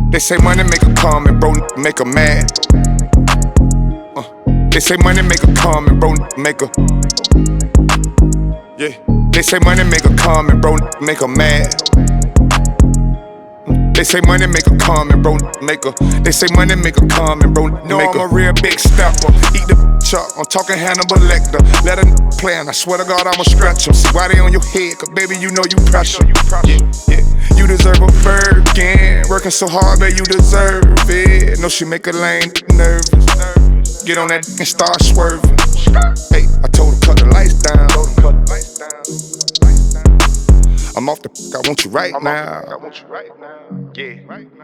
They say money make her calm and bro make her mad. They say money make her calm and bro make her. Yeah. They say money make her calm and bro make her mad. They say money make her calm and bro make her. They say money make her calm and bro make her. I'm a real big stepper. Eat the up. I'm talking Hannibal Lecter. Let a play and I swear to God I'ma scratch them. See why they on your head? Cause baby you know you pressure. Yeah. You deserve a Birkin. Working so hard, baby you deserve it. No, she make a lame nervous. Get on that and start swerving. Hey, I told her cut the lights down. I'm off the I want you right now. Yeah.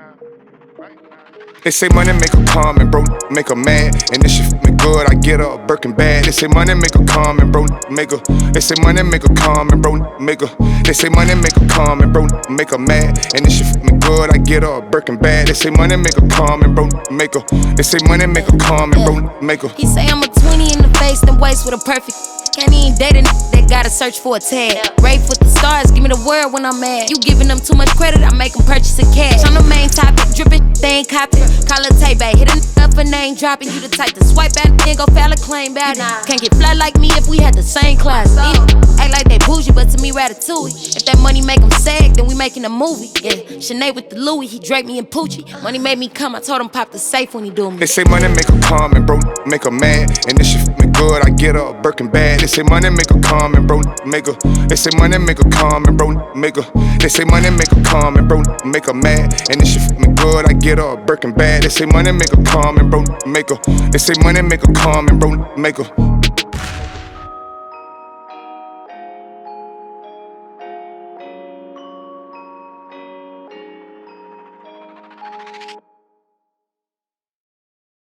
They say money make her calm and bro make her mad. And this shit me good, I get her a Birkin bag. They say money make her calm and bro make her. They say money make her calm and bro make her. They say money make her calm and bro make her mad. And this shit me good, I get her a Birkin bag. They say money make her calm and bro make her. They say money make her calm and bro make her. He say I'm a 20 in the face, then waist with a perfect. Can't even date a that gotta search for a tag. Rafe with the stars, give me the word when I'm mad. You giving them too much credit, I make them purchase a cash. I'm the main topic, drippin', they ain't copy. Call a tape, hit a up for name dropping. You the type to swipe at and go file a claim about it. Can't get fly like me if we had the same class. Act like they bougie, but to me ratatouille. If that money make them sag, then we making a movie. Yeah, Sinead with the Louis, he draped me in Poochie. Money made me come, I told him pop the safe when he do me. They say money make her calm and bro make her mad. And this shit me good, I get her a Birkin bag. They say money make her calm and bro make her. They say money make her calm and bro make her. They say money make her calm and bro make her mad. And this shit me good, I get her a Birkin bag. They say money make her calm and bro make her. They say money make her calm and bro make her.